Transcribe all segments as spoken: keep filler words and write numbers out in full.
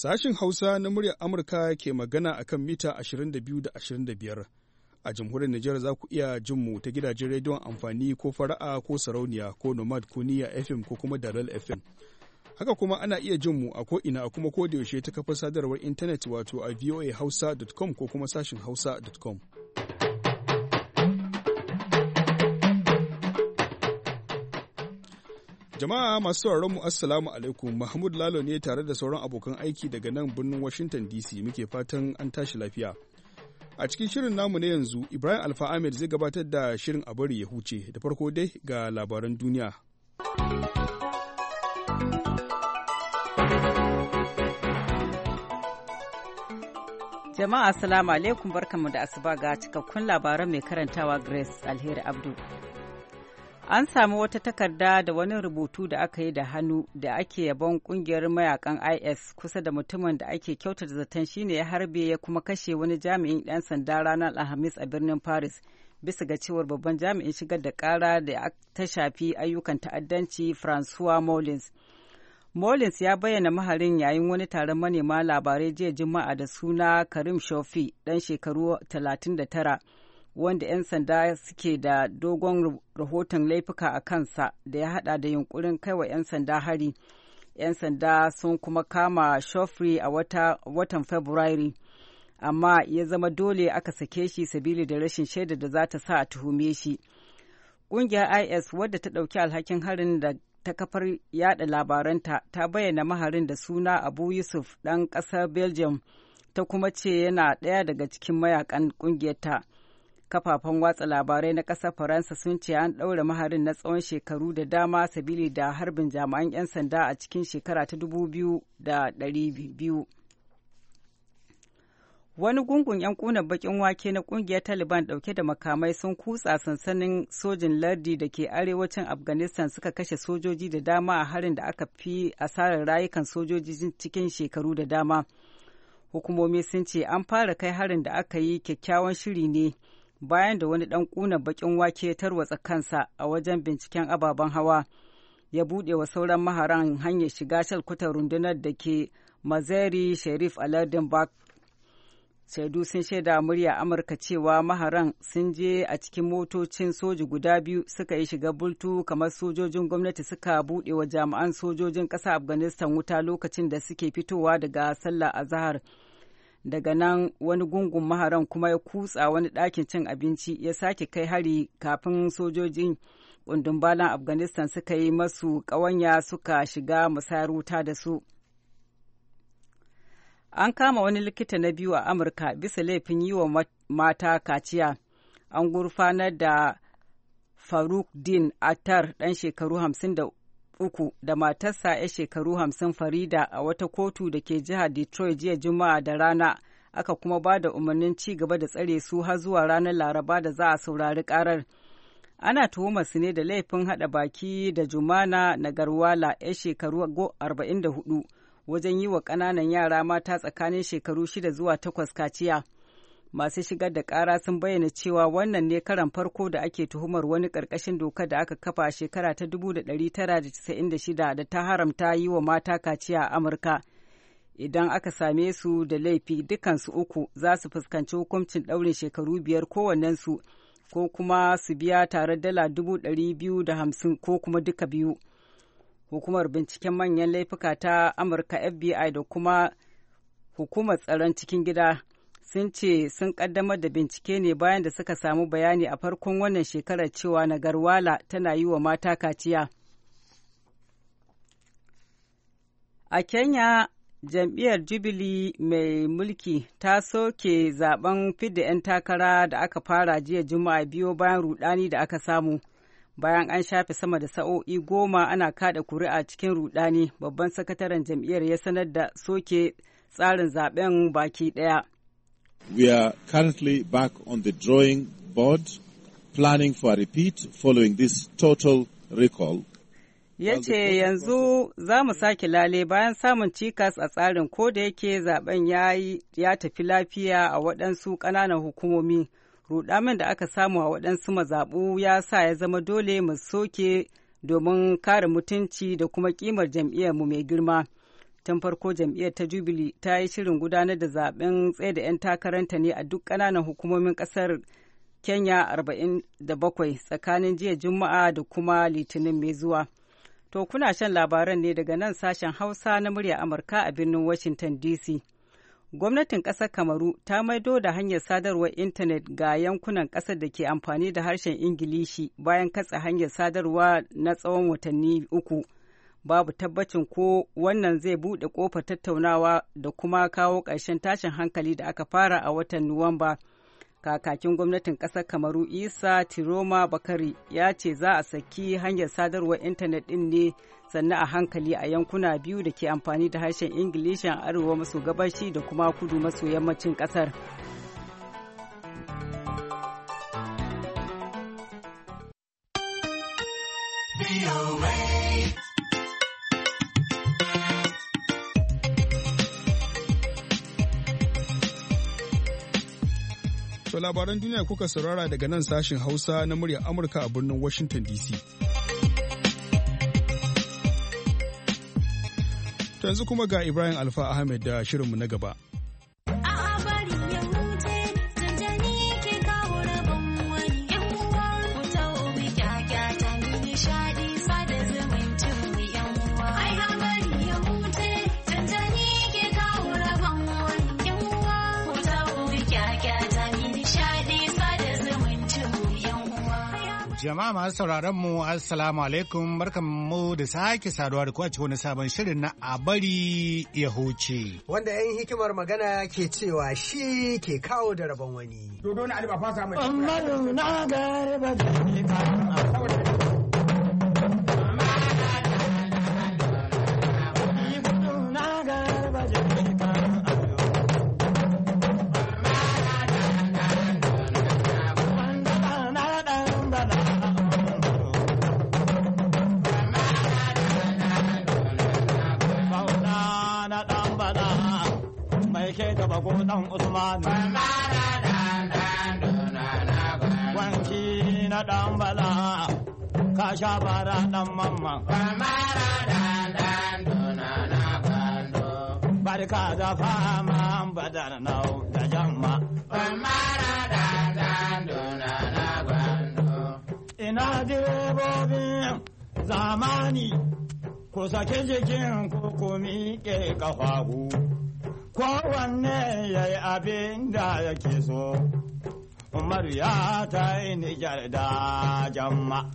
Sashin Hausa na muryar Amurka ke magana a kan mita ashirin da biyu da ashirin da biyar. A jamhuriyar Nijar za ku iya jin mu ta gidajen rediyon amfani ko fara'a ko sarauniya ko nomad ko niyya F M ko kuma dalal F M. Haka kuma ana iya jin mu a ko'ina a kuma kodayaushe ta kafar sadarwar intanet wato a voa hausa dot com ko kuma sashin hausa dot com. Jama'a masu sauraron mu assalamu alaikum, Mahmud Lalo ne tare da sauran abokan aiki daga nan birnin Washington D C muke fatan an tashi lafiya. A cikin shirin namu na yanzu, Ibrahim Alfa Ahmed zai gabatar da shirin a bari ya huce, da farko dai ga labaran duniya. Jama'a assalamu alaikum, barkanmu da asuba ga cikakkun labaran mai karantawa Grace Alheri Abdu. An samu wata takarda da wani rubutu da aka yi da hannu da ake yabon kungiyar mayakan I S kusa da mutumin da ake kyautata zaton shine ya harbe ya kuma kashe wani jami'in ɗan sanda ranar Alhamis a birnin Paris, bisa ga cewar babban jami'in shigar da ƙara da ta shafi ayyukan ta'addanci Francois Molins. Molins ya bayyana maharin yayin wani taron manema labarai jiya Juma'a da suna Karim Shofi, ɗan shekaru talatin da tara. Wanda 'yan sanda suke da dogon rahoton laifuka a kansa da ya hada da yunkurin kaiwa 'yan sanda hari. 'Yan sanda sun kuma kama Shoffrey a wata, watan Fabrairu, amma ya zama dole aka sake shi sabili da rashin shaida da za ta sa a tuhume shi. Ƙungiyar I S wadda ta ɗauki alhakin harin da ta kafar yada labaranta ta bayyana maharin da suna Abu Yusuf ɗan ƙasar Belgium, ta kuma ce yana ɗaya daga cikin mayakan ƙungiyarta. Kafafen watsa labarai na ƙasar Faransa sun ce an ɗaure maharin na tsawon shekaru da dama sabili da harbin jami'an 'yan sanda a cikin shekara ta dubu biyu da ɗari biyu. Wani gungun 'yan ƙunar baƙin wake na ƙungiyar Taliban ɗauke da makamai sun kutsa sansanin sojin lardi da ke arewacin Afghanistan suka kashe sojoji da dama a harin da aka fi asarar rayukan sojoji cikin shekaru da dama. Hukumomi sun ce an fara kai harin da aka yi kyakkyawan shiri ne bayan da wani ɗan ƙuna baƙin wake ya tarwatsa kansa a wajen binciken ababen hawa, ya buɗe wa sauran maharan hanyar shiga shalkutar rundunar da ke Mazari Sharif Aladin Bak. Shaidu sun shaida murya Amurka cewa maharan sun je a cikin motocin soji guda biyu suka yi shiga bultu kamar sojojin gwamnati suka buɗe wa jami'an sojojin ƙasa Afghanistan wuta lokacin da suke fitowa daga sallah azahar. Daga nan wani gungun maharan kuma ya kutsa wani ɗakin cin abinci ya sake kai hari kafin sojojin kundumbalan Afghanistan suka yi masu ƙawanya suka shiga musayar wuta da su. An kama wani likita na biyu a Amurka bisa laifin yi wa mata kaciya. An gurfanar da Faruk Din Attar ɗan shekaru hamsin da uku da matarsa 'ya shekaru hamsin Farida a wata kotu da ke jihar Detroit jiya Juma'a da rana, aka kuma ba da umarnin ci gaba da tsare su har zuwa ranar Laraba da za a saurari karar. Ana tuhumar su ne da laifin haɗa baki da Jumana Nagarwala 'ya shekaru arba'in da hudu wajen yi wa ƙananan yara mata tsakanin shekaru shida zuwa takwas kaciya. Masu shigar da ƙara sun bayyana cewa wannan ne karan farko da ake tuhumar wani ƙarƙashin dokar da aka kafa a shekara ta dubu da ɗari tara da casa'in da shida da ta haramta yi wa mata kaciya a Amurka. Idan aka same su da laifi, dukansu uku za su fuskanci hukuncin ɗaurin shekaru biyar kowannensu, ko kuma su biya tare dala dubu ɗari biyu da hamsin ko kuma duka biyu. Hukumar binciken manyan laifuka ta Amurka F B I da kuma hukumar tsaron cikin gida sun ce sun kaddamar da bincike ne bayan da suka samu bayani a farkon wannan shekarar cewa Nagarwala tana yi wa mata kaciya. A Kenya, jam'iyyar Jubilee mai mulki ta soke zaben fidda 'yan takara da aka fara jiya Juma'a biyo bayan rudani da aka samu. Bayan an shafe sama da sa'o'i goma ana kada kuri'a cikin rudani, babban sakataren jam'iyyar ya sanar da soke tsarin zaben baki ɗaya. We are currently back on the drawing board, planning for a repeat following this total recall. Ya ce yanzu za mu sake lale bayan samun cikas a tsarin, ko da yake zaben ya tafi lafiya a waɗansu ƙananan hukumomi. Rudamin da aka samu a waɗansu mazaɓu ya sa ya zama dole mu soke domin kare mutunci da kuma ƙimar jam'iyyarmu mai girma. Tun farko jam'iyyar ta Jubilee ta yi shirin gudanar da zaben tsaye da 'yan takaranta ne a duk ƙananan hukumomin ƙasar Kenya arba'in da bakwai tsakanin jiya Juma'a da kuma Litinin mai zuwa. To kuna shan labaran ne daga nan sashen Hausa na murya Amurka a birnin Washington D C. Gwamnatin ƙasar Kamaru ta maido da hanyar sadarwar intanet ga yankunan ƙasar da ke amfani da harshen Ingilishi bayan katse hanyar sadarwa na tsawon watanni uku. Babu tabbacin ko wannan zai buɗe ƙofar tattaunawa da kuma kawo ƙarshen tashin hankali da aka fara a watan Nuwamba. Kakakin gwamnatin ƙasar Kamaru Isa Tiroma Bakari ya ce za a saki hanyar sadarwar intanet ɗin ne sannan a hankali a yankuna biyu da ke amfani da harshen Ingilishi a arewa maso gabashi da kuma kudu maso yammacin ƙasar. To labaran duniya kuka saurara daga nan sashin Hausa na muryar Amurka a birnin Washington D C. To yanzu kuma ga Ibrahim Alfa Ahmed da shirinmu na gaba. Jama'a masu sauraron mu assalamu alaikum, barkanmu da sake saduwa da ku a cikin wani sabon shirin na a bari ya huce. Wanda yan hikimar magana ke cewa shi ke kawo da rabon wani. Dodo na aliba fasa mai. Amma na garba da ni ka. Ko dan Usman wanki na dan Bala ka sha bara dan Mamman barka da fama badar nau da jamma ina direbobin zamani ku sake jikin ku ku miƙe ƙafafu kowanne ya yi abin da yake so, Umaru ya ta yi Nijar da jamma.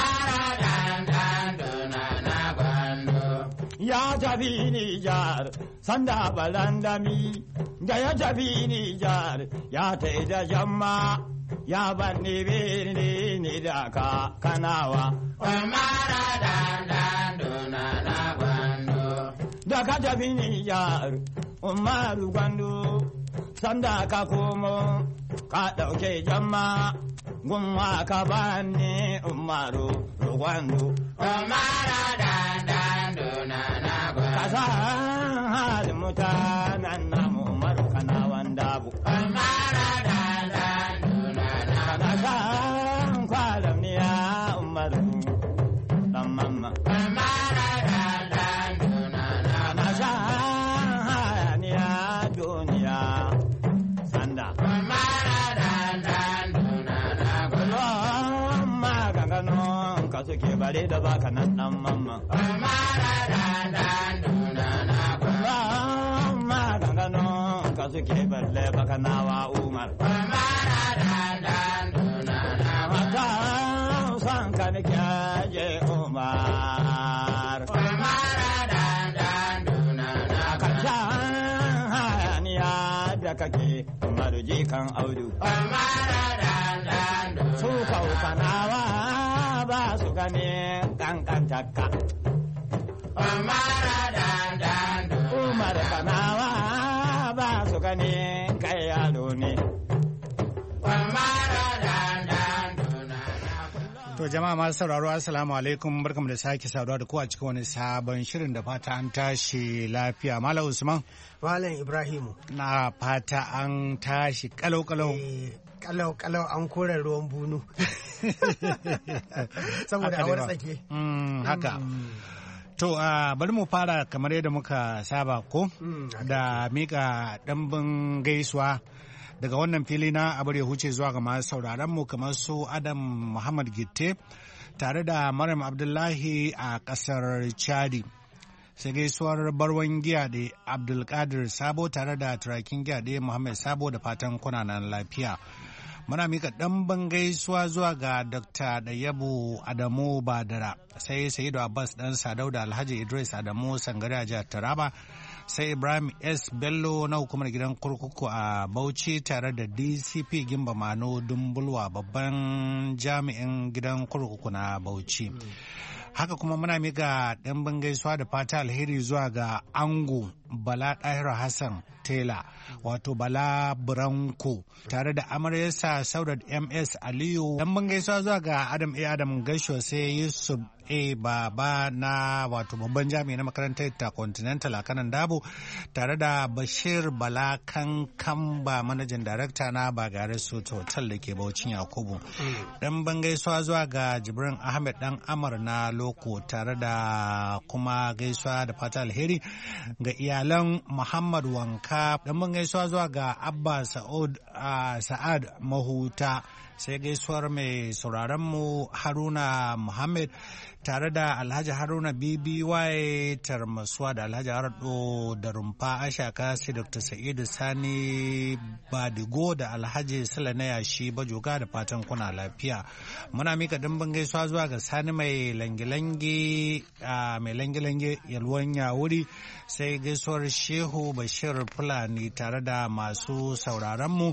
Ya tafi Nijar, sanda balandami, da ya tafi Nijar, ya ta yi da jamma, ya banni birni ni da ka kanawa. Da ka tafi Nijar, Umaru Gwandu, sanda ka komo, ka ɗauke jamma, gumma ka bani Umaru Gwandu. Umara dandan duna na gwandu. Ka san halin mutanen namu Umaru kana wanda bu. Umara dandan duna na gwandu. Ka san kwalam ni ya Umaru dan mamma. Umara dandan duna na gwandu. Suke bare da baka nan dan mamma. Amara dan dan duna na ba. Ma gangano ka suke balle baka nawa Umar. Amara dan dan duna na ba. Ka san ka ne kaje Umar. Amara dan dan duna na ba. Ka san hayaniya da kake Umar ji kan Audu. Amara dan dan duna. Su kauka nawa ba su gane kankantakka. Umara dandan Umar kanawa ba su gane kai yaro ne. Umara dandan To jama'a masu sauraro assalamu alaikum, barkamu da sake saduwa da ku a cikin wani sabon shirin da fata an tashi lafiya. Malam Usman. Malam Ibrahimu. Na fata an tashi kalau-kalau. Kalau-kalau an kore ruwan bunu. Saboda a wartsake. Haka. To uh, bari mu fara kamar yadda muka saba ko mm, da mika ɗanbin gaisuwa daga wannan fili na abar ya huce zuwa ga masu sauraron mu kamar su Adam Muhammad Gitte tare da Maryam Abdullahi a ƙasar Chadi. Sai gaisuwar barwan giya da Abdulkadir Sabo tare da turakin giya da Muhammad Sabo da fatan kunanan lafiya. Muna mika ɗanban gaisuwa zuwa ga Dokta Dayabu Adamu Badara, sai Sayidu Abbas ɗan Sadau da Alhaji Idris Adamu Sangare a jihar Taraba, sai Ibrahim S. Bello na hukumar gidan kurkuku a Bauchi tare da D C P Gimba Mano Dumbulwa babban jami'in gidan kurkuku na Bauchi. Haka kuma muna mika ɗanban gaisuwa da fata alheri zuwa ga Ango Bala Ɗahir Hassan Tela wato Bala Branko tare da amaryarsa Saudat M S Aliyu. Ɗanban gaisuwa zuwa ga Adam A. Adam Gaisho sai Yusuf A. Baba na wato babban jami'i na makarantar Intercontinental a kanan Dabo tare da Bashir Bala Kankamba manajan darakta na Bagare Suit Hotel da ke Bauchin Yakubu. Ɗanban gaisuwa zuwa ga Jibrin Ahmed Dan Amar na Loko tare da kuma gaisuwa da fata alheri ga iyalan Muhammad Wanka. Ɗanban gaisuwa zuwa ga Abba Sa'ud uh, Sa'ad Mahuta sai gaisuwar mai sauraron mu Haruna Muhammad tare da Alhaji Haruna B B Y Tarmasuwa da Alhaji Harado da Rumfa Ashaka sai Doctor Sa'idu Sani Badigo da Alhaji Sala na Yashi Bajoga da fatan kuna lafiya. Muna mika dimbin gaisuwa zuwa ga Sani mai langilangi mai langilangi yalwan yawuri sai gaisuwar Shehu Bashir Fulani tare da masu sauraron mu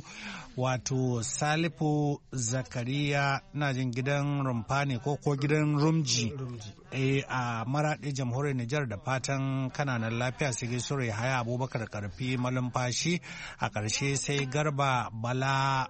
wato Salifu Zakariya na jin gidan Rumfa ne ko ko gidan Rumji e, a Maraɗi jamhuriyar Nijar da fatan kananan lafiya sai gaisuwar Yahaya Abubakar Karfi malumfashi a ƙarshe sai Garba Bala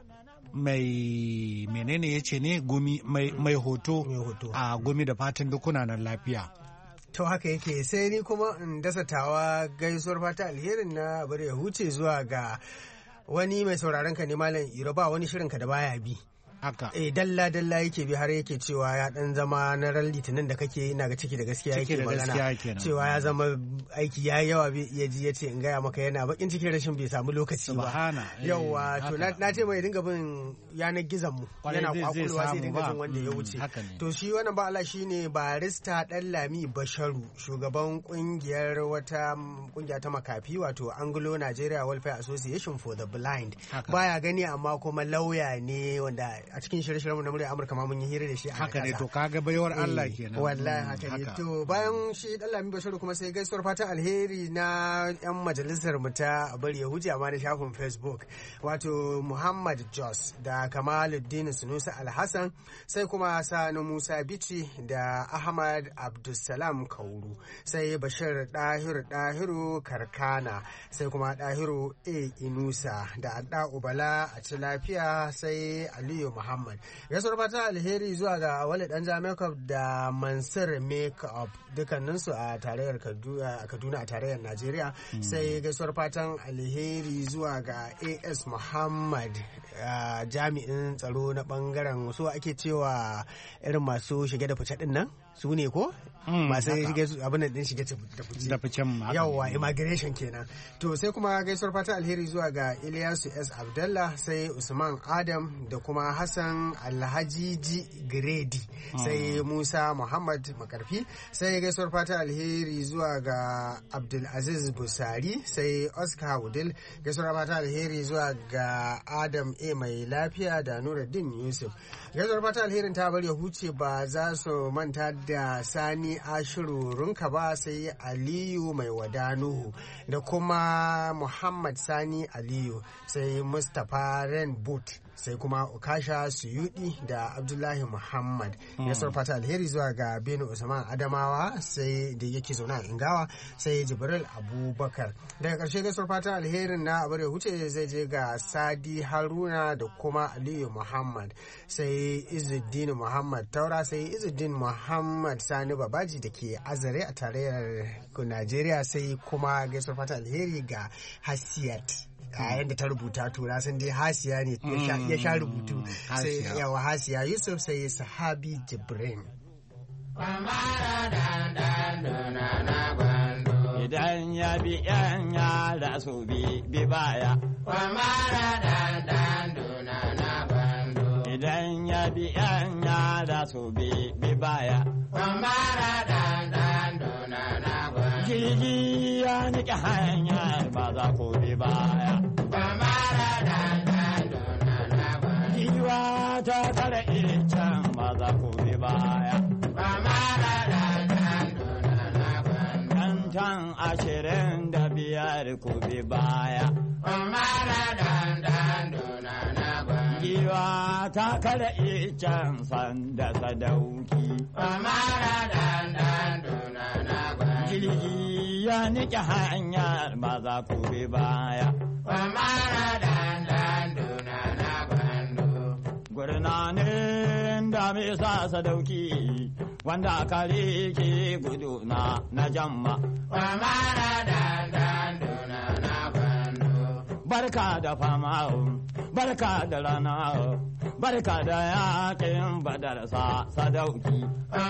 mai menene ya ce ne gumi mai, mai hoto a gumi da fatan dukuna nan lafiya. To haka yake sai ni kuma in dasa tawa gaisuwar fata alherin na bari ya huce zuwa ga wani mai sauraron ka ne Malam Iro ba wani shirin ka da baya bi. Haka. Eh dalla dalla yake bi har yake cewa ya dan zama na ran litinin da kake ina ga ciki da gaskiya yake magana cewa ya zama aiki ya yawa bai iya ji yace in gaya maka yana bakin cikin rashin bai samu lokaci ba. Yawa to na ce mai dinga bin yanar gizon mu yana kwakulwa sai dinga bin wanda ya wuce. To shi wannan ba Allah shine barista Dallami Basharu shugaban kungiyar wata kungiya ta makafi wato Anglo Nigeria Welfare Association for the Blind. Baya gani amma kuma lauya ne wanda a cikin shirye-shiryen na murya Amurka ma mun yi hira da shi a haka ne to kaga baiwar Allah kenan wallahi haka ne to bayan shi Dallami Basharu kuma sai gaisuwar fatan alheri na yan majalisar mu ta bari ya huce amma da shafin Facebook wato Muhammad Jos da Kamaluddin Sunusi Alhassan sai kuma Sani Musa Bichi da Ahmad Abdulsalam Kauru sai Bashir Dahiru Dahiru Karkana sai kuma Dahiru A Inusa da Adda Ubala a ci lafiya sai Aliyu Muhammad. Gaisuwar fatan alheri zuwa ga Wale Danja Makeup da Mansur Makeup dukkaninsu a tarayyar Kaduna a tarayyar Najeriya. Mm. Sai gaisuwar fatan alheri zuwa ga A S Muhammad uh, jami'in tsaro na bangaren wasu ake cewa irin masu shige da fice din nan su ne ko? Mm, masu shige abin da din shige da fice. Yawwa immigration kenan. To sai kuma gaisuwar fatan alheri zuwa ga Ilyasu S Abdallah sai Usman Adam da kuma Hassan Alhajiji Gredi sai Musa Muhammad Makarfi sai gaisuwar fata alheri zuwa ga Abdulaziz Busari sai Oscar Wudil gaisuwar fata alheri zuwa ga Adam A mai lafiya da Nuruddin Yusuf gaisuwar fata alherin ta bari ya huce ba za su manta da Sani Ashiru Runka ba sai Aliyu mai wadanuhu da kuma Muhammad Sani Aliyu sai Mustapha Renbut sai kuma Ukasha Suyudi da Abdullahi Muhammad ya sarfata alheri zuwa ga Benu Usman Adamawa sai da yake zaune a Ingawa sai Jibril Abubakar daga ƙarshe ga sarfata alherin na abar ya huce zai je ga Sadi Haruna da kuma Aliyu Muhammad sai Izzuddin Muhammad Taura sai Izzuddin Muhammad Sani Babaji da ke Azare a tarayyar Najeriya sai kuma gaisuwar fata alheri ga Hasiyat a yadda ta rubuta tura sun dai Hasiya ne ya sha rubutu sai yawa Hasiya Yusuf sai Sahabi Jibrin Idan ya bi ‘yan yara su bi bi baya. Idan ya bi ‘yan yara su bi bi baya. Jirgi ya niƙe hanyar ba za ku bi baya. Giwa ta kare iccen ba za ku bi baya. Can ashirin da biyar ku bi baya. Giwa ta kare iccen sanda sadauki. Jirgi ya niƙe hanyar ba za ku bi baya. Gurnanin da mai sa sadauki wanda kare ke gudu na na jamma. Barka da fama, barka da rana, barka da yakin badar sa sadauki.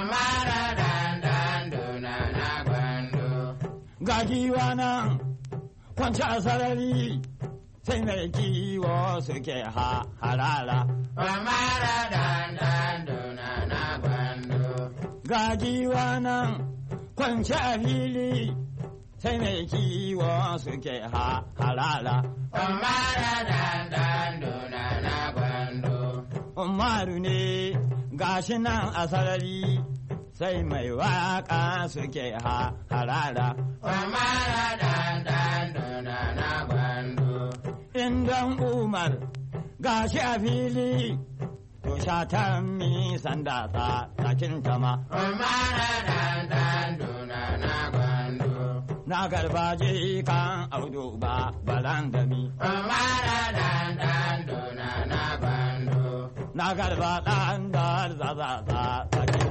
Ga giwa nan kwanci a sarari sai mai kiwo suke ha harara. Ga giwa nan kwanci a fili sai mai kiwo suke ha harara. Umaru ne gashi nan a sarari sai mai waka suke ha harara. Indan Umar gashi a fili to shatan mi sanda ta sakin tama. Na garbaje kan audu ba balandami. Na garba ɗan da zazaza sakin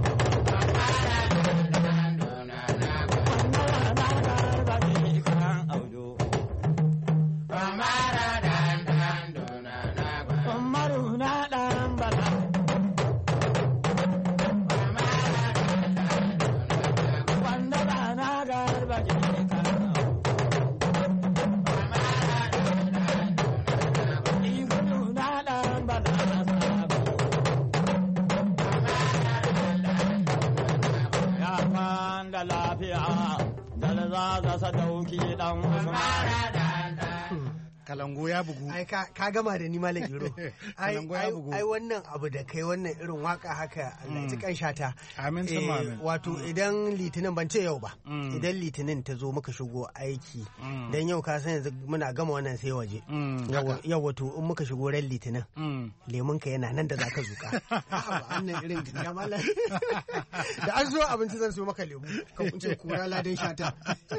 Kalango ya bugu. Ai ka gama da ni Malam Iro. Ai ai wannan abu da kai wannan irin waka haka Allah ya kan shata. Amin sun amin. Wato idan Litinin ban ce yau ba. Idan Litinin ta zo muka shigo aiki dan yau ka san yanzu muna gama wannan sai waje. Yau wato in muka shigo ran Litinin. Lemun ka yana nan da zaka zuka. Wannan irin ya Malam. Da an zo abinci zan so maka lemu. Kan kun ce kura ladan shata.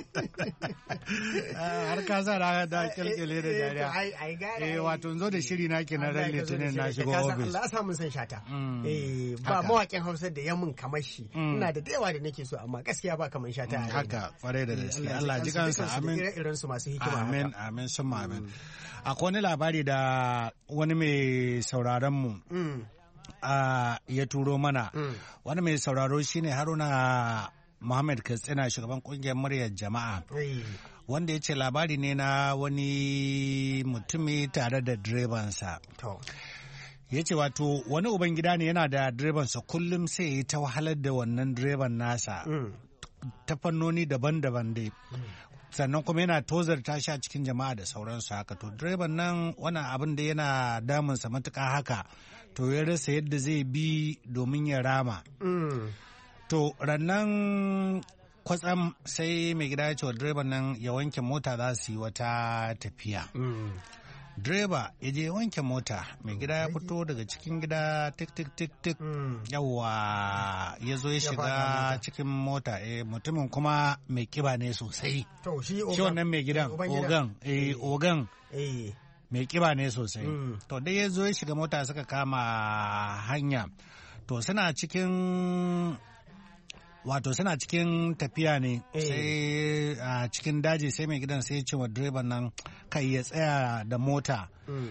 Har ka sa da kilkile da dariya. Eh wato zo da shiri na kenan ran Litinin na shigo office. Allah ya sa mun san shata. Eh ba mawakin Hausa da yamin kamar shi. Ina da yawa da nake so amma gaskiya ba kamar shata. Haka kwarai da gaske. Allah ji kansa amin. Irin su masu hikima. Amin amin sun amin. Akwai wani labari da wani mai sauraron mu ya turo mana. Wani mai sauraro shine Haruna Muhammad Katsina shugaban kungiyar muryar jama'a. Wanda ya ce labari ne na wani mutumi tare da direbansa. Ya ce wato wani ubangida ne yana da direbansa kullum sai ya yi ta wahalar da wannan direban nasa ta fannoni daban-daban dai. Sannan kuma yana tozarta shi a cikin jama'a da sauransu haka. To direban nan wannan abin da yana damunsa matuƙa haka. To ya rasa yadda zai bi domin ya rama. To rannan kwatsam sai mai gida ya ce wa direban nan ya wanke mota za su yi wata tafiya. Direba ya je wanke mota, mai gida ya fito daga cikin gida tik tik tik tik yawa ya zo ya shiga cikin mota. Eh, mutumin kuma mai kiba ne sosai. Shi wannan mai gidan ogan eh ogan mai kiba ne sosai. To dai ya zo ya shiga mota suka kama hanya. To suna cikin wato suna cikin tafiya ne sai a cikin daji sai mai gidan sai ya ce wa direban nan kai ya tsaya da mota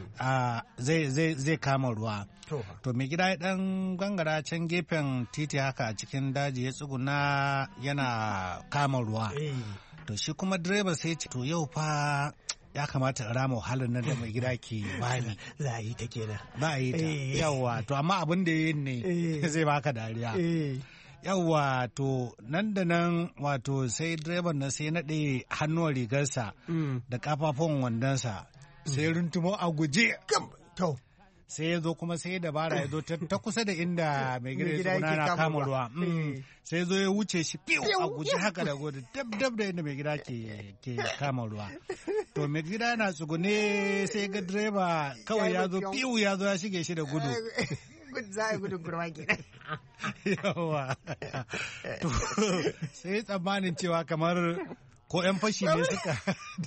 zai kama ruwa. To mai gida ya dan gangara can gefen titi haka a cikin daji ya tsuguna yana kama ruwa. To shi kuma direba sai ya ce to yau fa ya kamata a rama wahalar nan da mai gida ke bani. Za a yi ta kenan. Za a yi ta yawa to amma abin da yin ne zai baka dariya. Yawwa to nan da nan wato sai direban nan sai naɗe hannuwan rigarsa da kafafun wandonsa sai runtumo a guje. Sai ya zo kuma sai dabara ya zo ta kusa da inda mai gida ya tsona na kama ruwa. Sai zo ya wuce shi fiw a guje haka da gudu dab dab da inda mai gida ke kama ruwa. To mai gida yana tsugune sai ga direba kawai ya zo fiw ya zo ya shige shi da gudu. Za a gudun kurma kenan. Yawa. To sai tsammanin cewa kamar ko 'yan fashi ne suka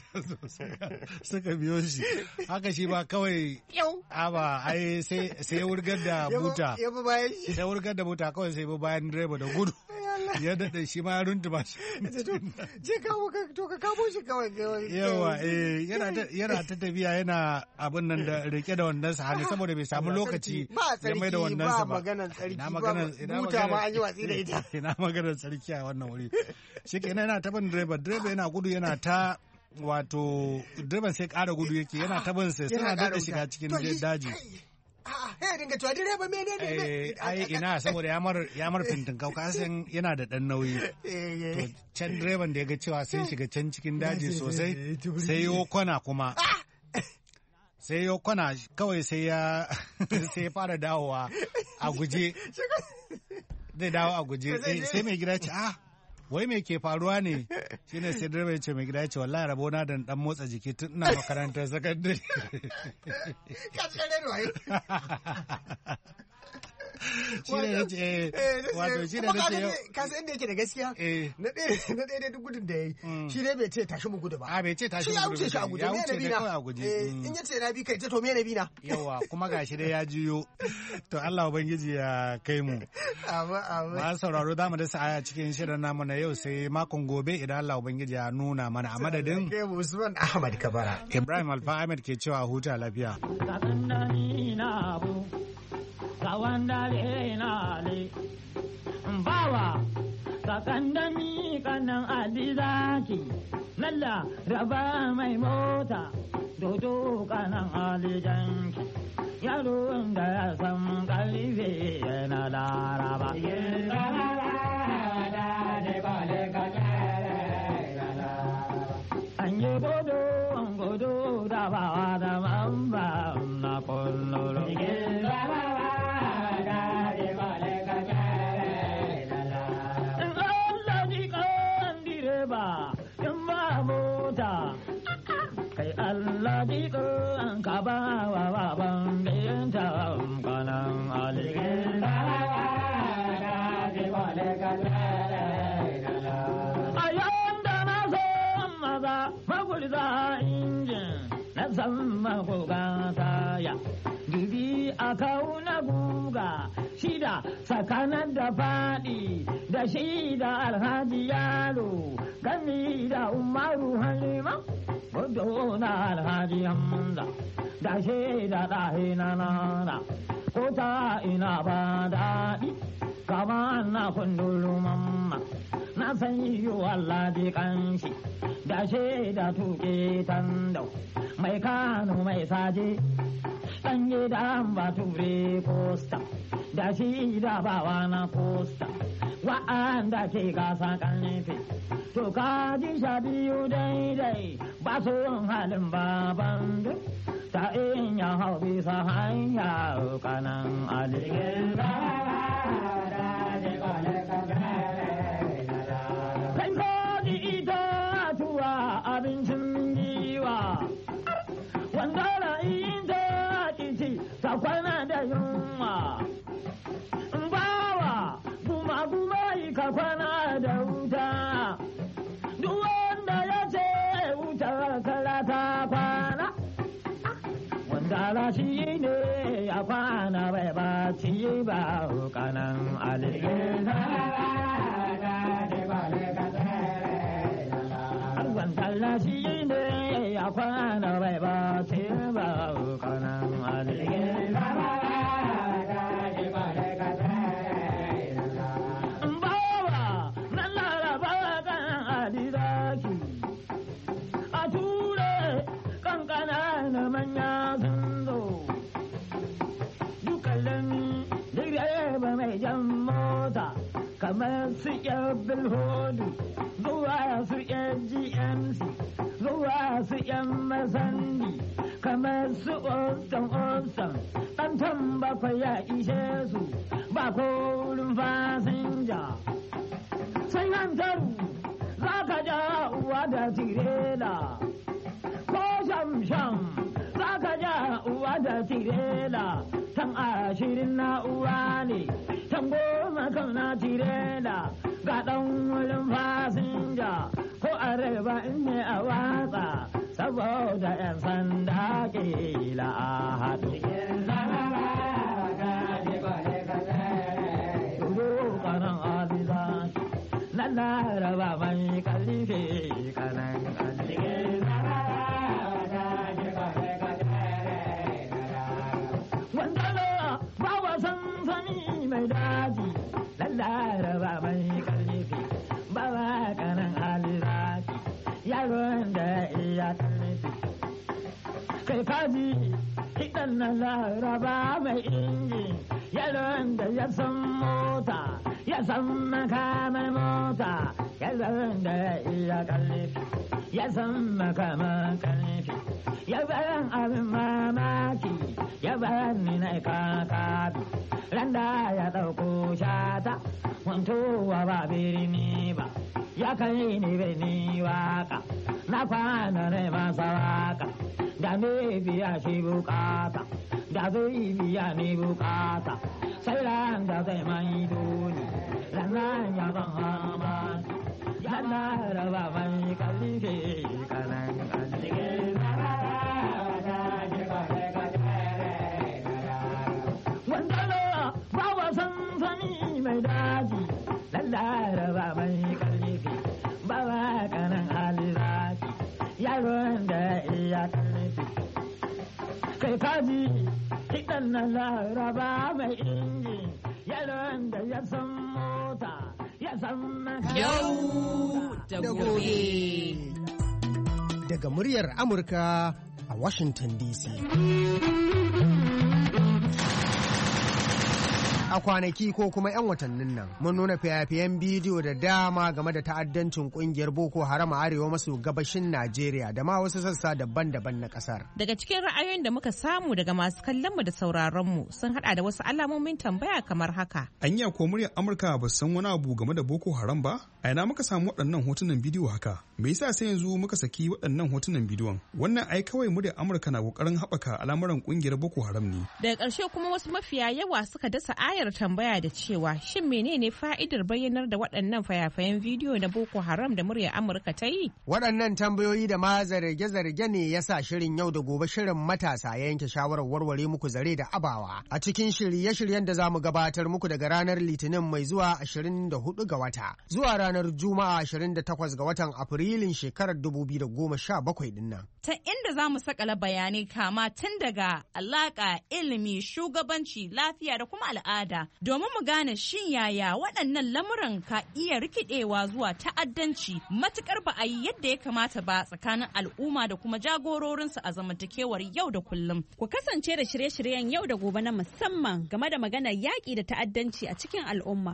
suka biyo shi haka shi ba kawai aba ai sai sai wurgar da buta sai wurgar da buta kawai sai bayan direba da gudu ya daɗe shi ma ya runtuma shi. Je kawo ka to ka kamo shi kawai. Yawa eh yana ta yana ta tafiya yana abin nan da rike da wannan sa hannu saboda bai samu lokaci ya mai da wannan sa ba. Ba maganar tsarki ba buta ma an yi watsi da ita. Ina maganar tsarki a wannan wuri. Shikenan yana ta bin direba direba yana gudu yana ta wato direban sai ƙara gudu yake yana ta bin sai suna daɗa shiga cikin daji. Ya dinga cewa direba mene ne? Ai ina saboda ya mar fintin kauka san yana da ɗan nauyi. To can direban da ya ga cewa sai shiga can cikin daji sosai sai yo kwana kuma. Sai yo kwana kawai sai ya sai ya fara dawowa a guje. Zai dawo a guje sai mai gida ce ah wai me ke faruwa ne shine sai direba ya ce mai gida ya ce wallahi rabona da dan motsa jiki tun ina makarantar sakandare. Ka tsare ni wai. Shi ne ya ce wato shi ne ya ce yau ka san inda yake da gaskiya na ɗaya na ɗaya duk gudun da yayi shi ne bai ce tashi mu gudu ba a bai ce tashi mu gudu ba ya wuce shi a guje in ya ce na bi kai ce to me na bi na yawa kuma gashi dai ya juyo to Allah ubangiji ya kai mu amma amma ma sauraro zamu da sa'a cikin shirin namu na yau sai makon gobe idan Allah ubangiji ya nuna mana a madadin Usman Ahmad Kabara Ibrahim Alfa Ahmed ke cewa huta lafiya Kawanda na le bawa sakandami kanan alizaki lalla raba mai mota dodo kanan alijanki yaro da ya san kalife yana laraba an yi bodo an godo da bawa da mamba na kullum Allah diko an kaba wa baban binta kanan aligin ayon da na so maza magulza injin na san maguga taya dubi a kauna guga shida tsakanin da faɗi da shida alhaji yaro gami da umaru halima Gudu na alhaji hamza da shi da ɗahi na nana ko ta ina ba daɗi kama na kundulu mamma na san yi wallahi kanshi da shi da tuƙe tandau mai kano mai saje ɗan gidan bature posta da shi da bawa na posta wa'anda ke gasa ƙarfe to ka ji sha biyu daidai ba su halin baban duk ta in ya hau bisa hanya kanan aligin kai ko ji ita tuwa abincin giwa wanda na ita kici ta kwana da yunwa bawa kuma kuma yi ka kwana da wuta Dala shi ne ya kwana bai ba ci ba kanan aligin mota kamar su yan bilhodu zuwa su yan G M C zuwa su yan masandi kamar su ostan ostan ɗantan bakwai ya ishe su ba korin fasinja sai hantaru za ka ja uwa da tirela ko sham-sham za ka ja uwa da tirela tan ashirin na uwa ne tan goma kan na tirela ga ɗan wurin fasinja ko areba in ne a watsa saboda 'yan sanda kila a haɗu. Laraba mai kalife kanan kanan wanda ba wasan sani mai daji laraba mai kalife ba wa kanan alizaki yaron da iya kalife kai kaji idan na laraba mai inji yaron da ya san mota ya san makamar mota ya san da iya karfi ya san makamar karfi ya bayan abin mamaki ya bayan ni na kakabi randa ya dauko shata wantowa ba birni ba ya kai ni birni waka na kwana ne masa waka da me biya shi bukata da zai biya ni bukata sai ran da zai mai duni ranar ya ban hama yana raba mai kalife kanan kalige wanda ba wasan sani mai daji lallaraba mai kalife ba wa kanan alizaki yaron da iya kalife kai kaji kiɗan na laraba mai inji yaron da ya san mota ya san yau da gobe daga muryar Amurka a Washington D C. A kwanaki ko kuma 'yan watannin nan mun nuna fiyafiyen bidiyo da dama game da ta'addancin kungiyar Boko Haram a arewa maso gabashin Najeriya da ma wasu sassa daban-daban na kasar. Daga cikin ra'ayoyin da muka samu daga masu kallon mu da sauraron mu sun hada da wasu alamomin tambaya kamar haka. Anya ko muryar Amurka ba san wani abu game da Boko Haram ba? A ina muka samu waɗannan hotunan bidiyo haka? Me yasa sai yanzu muka saki waɗannan hotunan bidiyon? Wannan ai kawai muryar Amurka na kokarin haɓaka al'amuran kungiyar Boko Haram ne. Daga ƙarshe kuma wasu mafiya yawa suka dasa ayar tambaya da cewa shin menene fa'idar bayyanar da waɗannan fayafayen bidiyo na Boko Haram da muryar Amurka ta yi? Waɗannan tambayoyi da ma zarge-zarge ne ya sa shirin yau da gobe shirin matasa ya yanke shawarar warware muku zare da abawa a cikin shirye-shiryen da za mu gabatar muku daga ranar Litinin mai zuwa ashirin da hudu ga wata zuwa ranar Juma'a ashirin da takwas ga watan Afrilun shekarar dubu biyu da goma sha bakwai din nan. Ta inda za mu sakala bayanai kama tun daga alaƙa, ilimi, shugabanci, lafiya da kuma al'ada domin mu gane shin yaya waɗannan lamuran ka iya rikidewa zuwa ta'addanci matukar ba a yi yadda ya kamata ba tsakanin al'umma da kuma jagororinsu a zamantakewar yau da kullum. Ku kasance da shirye-shiryen yau da gobe na musamman game da maganar yaƙi da ta'addanci a cikin al'umma.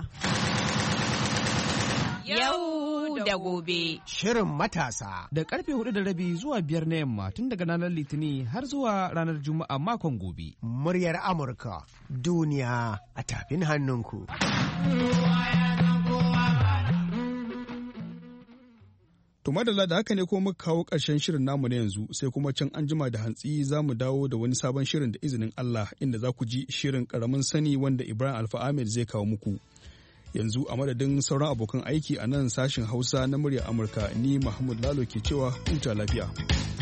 Yau da gobe. Shirin matasa. Da karfe hudu da rabi zuwa biyar na yamma tun daga ranar Litinin har zuwa ranar Juma'a makon gobe. Muryar Amurka. Duniya a tafin hannunku. To madalla da haka ne ko muka kawo ƙarshen shirin namu na yanzu sai kuma can an jima da hantsi za mu dawo da wani sabon shirin da izinin Allah inda za ku ji shirin ƙaramin sani wanda Ibrahim Alfa Ahmed zai kawo muku. Yanzu a madadin sauran abokan aiki a nan sashin Hausa na muryar Amurka ni Mahmud Lalo ke cewa huta lafiya.